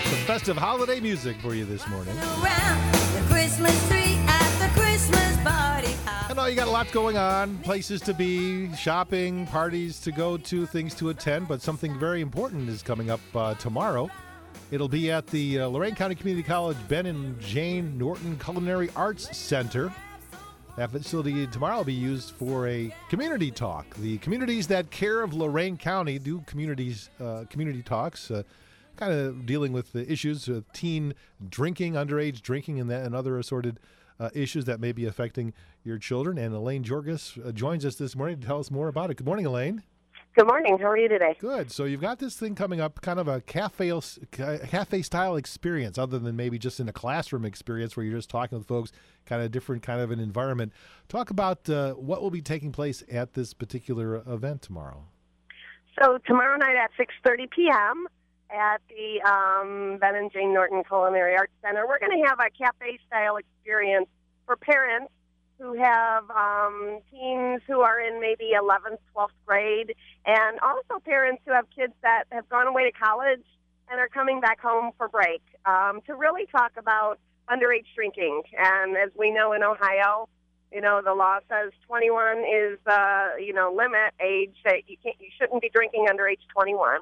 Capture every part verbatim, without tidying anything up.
Some festive holiday music for you this morning. Around the Christmas tree at the Christmas party. I know you got a lot going on, places to be, shopping, parties to go to, things to attend, but something very important is coming up uh, tomorrow. It'll be at the uh, Lorain County Community College Ben and Jane Norton Culinary Arts Center. That facility tomorrow will be used for a community talk. The communities that care of Lorain County do communities uh, community talks, uh, kind of dealing with the issues of teen drinking, underage drinking, and, that, and other assorted uh, issues that may be affecting your children. And Elaine Jorgis uh, joins us this morning to tell us more about it. Good morning, Elaine. Good morning. How are you today? Good. So you've got this thing coming up, kind of a cafe cafe style experience, other than maybe just in a classroom experience where you're just talking with folks, kind of different kind of an environment. Talk about uh, what will be taking place at this particular event tomorrow. So tomorrow night at six thirty p.m. at the um, Ben and Jane Norton Culinary Arts Center, we're going to have a cafe style experience for parents who have um, teens who are in maybe eleventh, twelfth grade, and also parents who have kids that have gone away to college and are coming back home for break, um, to really talk about underage drinking. And as we know in Ohio, you know, the law says twenty-one is, uh, you know, limit age that you can't, you shouldn't be drinking under age twenty-one.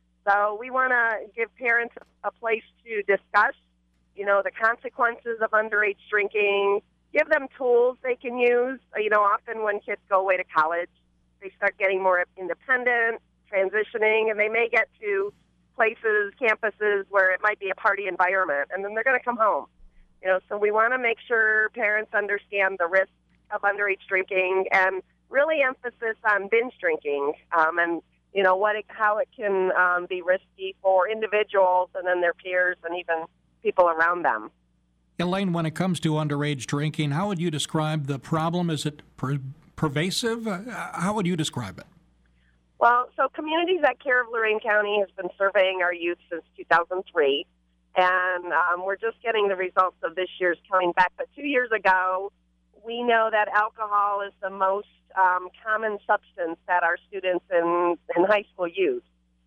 So we want to give parents a place to discuss, you know, the consequences of underage drinking. Give them tools they can use. You know, often when kids go away to college, they start getting more independent, transitioning, and they may get to places, campuses where it might be a party environment, and then they're going to come home. You know, so we want to make sure parents understand the risks of underage drinking and really emphasis on binge drinking, um, and, you know, what it, how it can um, be risky for individuals and then their peers and even people around them. Elaine, when it comes to underage drinking, how would you describe the problem? Is it per- pervasive? Uh, how would you describe it? Well, so Communities That Care of Lorain County has been surveying our youth since two thousand three, and um, we're just getting the results of this year's coming back. But two years ago, we know that alcohol is the most um, common substance that our students in, in high school use.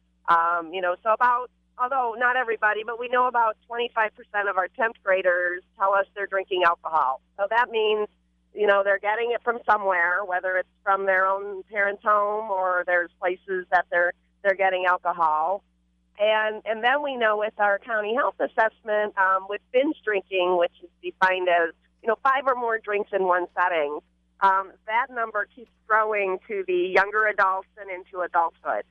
Um, you know, so about Although not everybody, but we know about twenty-five percent of our tenth graders tell us they're drinking alcohol. So that means, you know, they're getting it from somewhere, whether it's from their own parents' home or there's places that they're they're getting alcohol. And and then we know with our county health assessment, um, with binge drinking, which is defined as, you know, five or more drinks in one setting, um, that number keeps growing to the younger adults and into adulthood.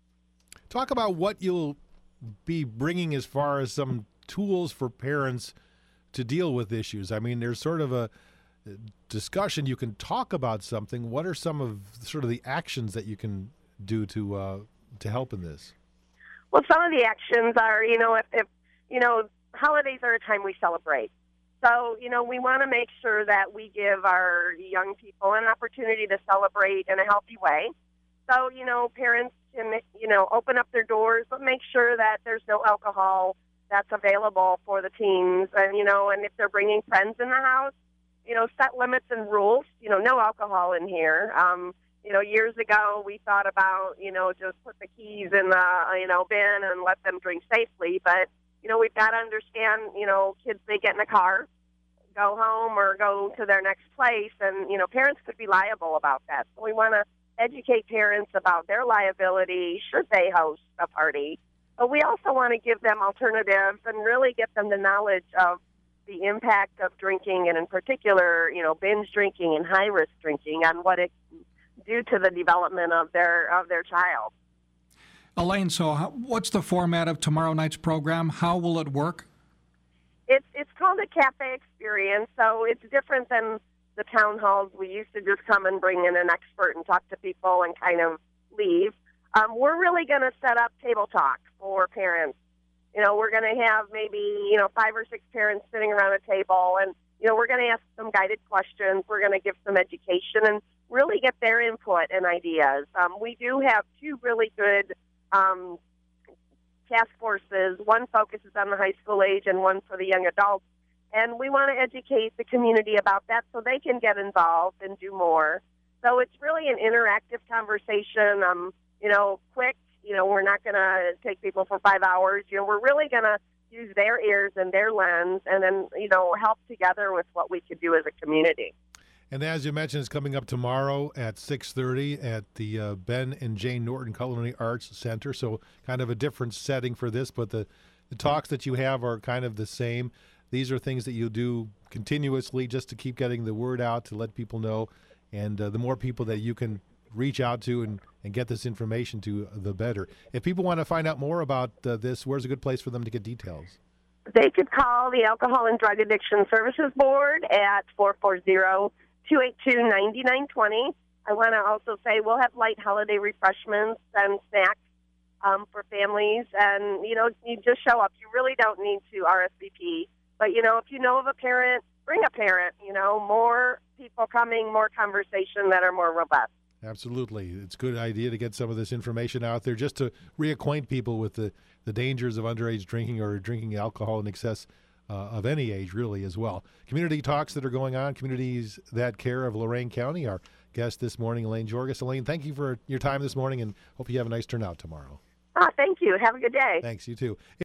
Talk about what you'll be bringing as far as some tools for parents to deal with issues. I mean, there's sort of a discussion. You can talk about something. What are some of sort of the actions that you can do to uh, to help in this? Well, some of the actions are, you know, if, if you know, holidays are a time we celebrate. So, you know, we want to make sure that we give our young people an opportunity to celebrate in a healthy way. So, you know, parents can, you know, open up their doors, but make sure that there's no alcohol that's available for the teens. And, you know, and if they're bringing friends in the house, you know, set limits and rules, you know, no alcohol in here. Um, you know, years ago we thought about, you know, just put the keys in the, you know, bin and let them drink safely. But, you know, we've got to understand, you know, kids, they get in a car, go home or go to their next place, and, you know, parents could be liable about that. So we want to educate parents about their liability should they host a party. But we also want to give them alternatives and really get them the knowledge of the impact of drinking, and in particular, you know, binge drinking and high-risk drinking, on what it do to the development of their of their child. Elaine, so how, what's the format of tomorrow night's program? How will it work? It's it's called a cafe experience, so it's different than the town halls. We used to just come and bring in an expert and talk to people and kind of leave. Um, we're really going to set up table talk for parents. You know, we're going to have maybe, you know, five or six parents sitting around a table, and, you know, we're going to ask some guided questions. We're going to give some education and really get their input and ideas. Um, we do have two really good um, task forces. One focuses on the high school age and one for the young adults. And we want to educate the community about that so they can get involved and do more. So it's really an interactive conversation, um, you know, quick. You know, we're not going to take people for five hours. You know, we're really going to use their ears and their lens, and then, you know, help together with what we could do as a community. And as you mentioned, it's coming up tomorrow at six thirty at the uh, Ben and Jane Norton Culinary Arts Center. So kind of a different setting for this, but the, the talks that you have are kind of the same. These are things that you do continuously just to keep getting the word out, to let people know. And uh, the more people that you can reach out to and, and get this information to, the better. If people want to find out more about uh, this, where's a good place for them to get details? They could call the Alcohol and Drug Addiction Services Board at four four zero, two eight two, nine nine two zero. I want to also say we'll have light holiday refreshments and snacks um, for families. And, you know, you just show up. You really don't need to R S V P. But, you know, if you know of a parent, bring a parent. You know, more people coming, more conversation that are more robust. Absolutely. It's a good idea to get some of this information out there just to reacquaint people with the, the dangers of underage drinking or drinking alcohol in excess uh, of any age, really, as well. Community talks that are going on, Communities That Care of Lorain County. Our guest this morning, Elaine Jorges. Elaine, thank you for your time this morning, and hope you have a nice turnout tomorrow. Ah, thank you. Have a good day. Thanks, you too.